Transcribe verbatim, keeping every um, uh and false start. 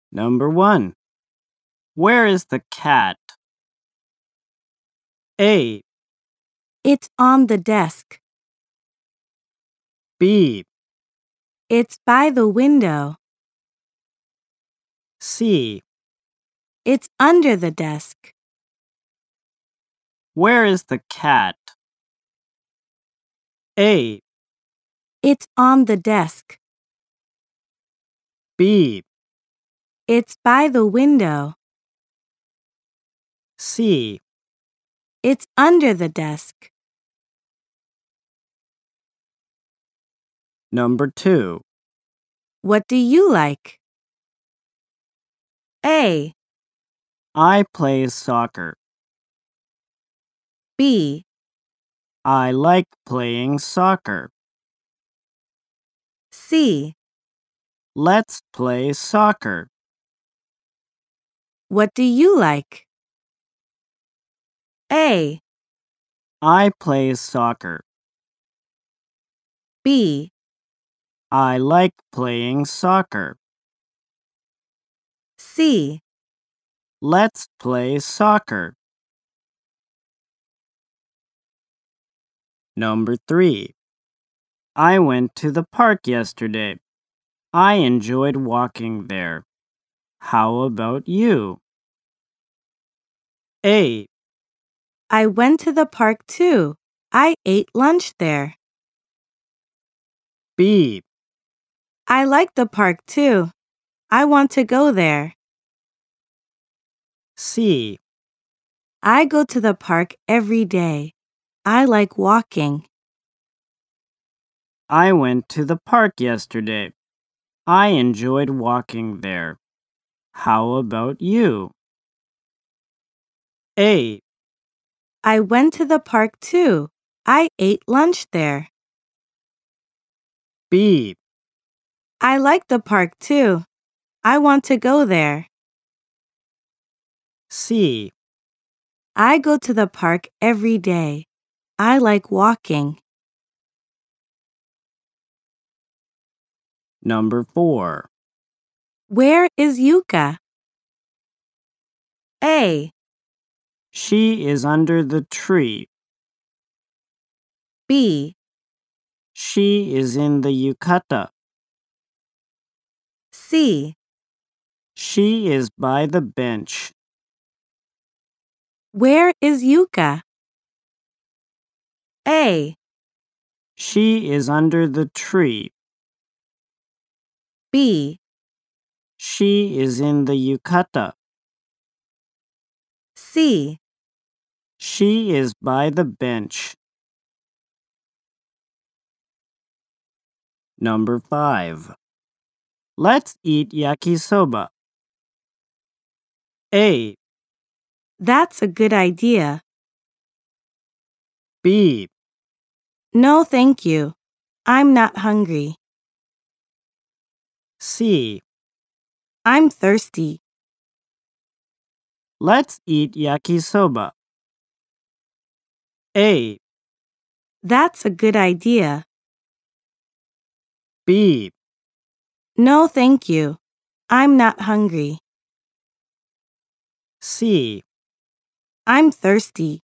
Number one. Where is the cat? A. It's on the desk. B. It's by the window. C. It's under the desk. Where is the cat? A. It's on the desk. B. It's by the window. C. It's under the desk. Number two. What do you like? A. I play soccer. B. I like playing soccer. C. Let's play soccer. What do you like? A. I play soccer. B. I like playing soccer. C. Let's play soccer. Number three. I went to the park yesterday. I enjoyed walking there. How about you? A. I went to the park too. I ate lunch there. B. I like the park too. I want to go there. C. I go to the park every day. I like walking. I went to the park yesterday. I enjoyed walking there. How about you? A. I went to the park too. I ate lunch there. B. I like the park too. I want to go there. C. I go to the park every day. I like walking. Number four. Where is Yuka? A. She is under the tree. B. She is in the yukata. C. She is by the bench. Where is Yuka? A. She is under the tree. B. She is in the yukata. C. She is by the bench. Number five. Let's eat yakisoba. A. That's a good idea. B. No, thank you. I'm not hungry. C. I'm thirsty. Let's eat yakisoba. A. That's a good idea. B. No, thank you. I'm not hungry. C. I'm thirsty.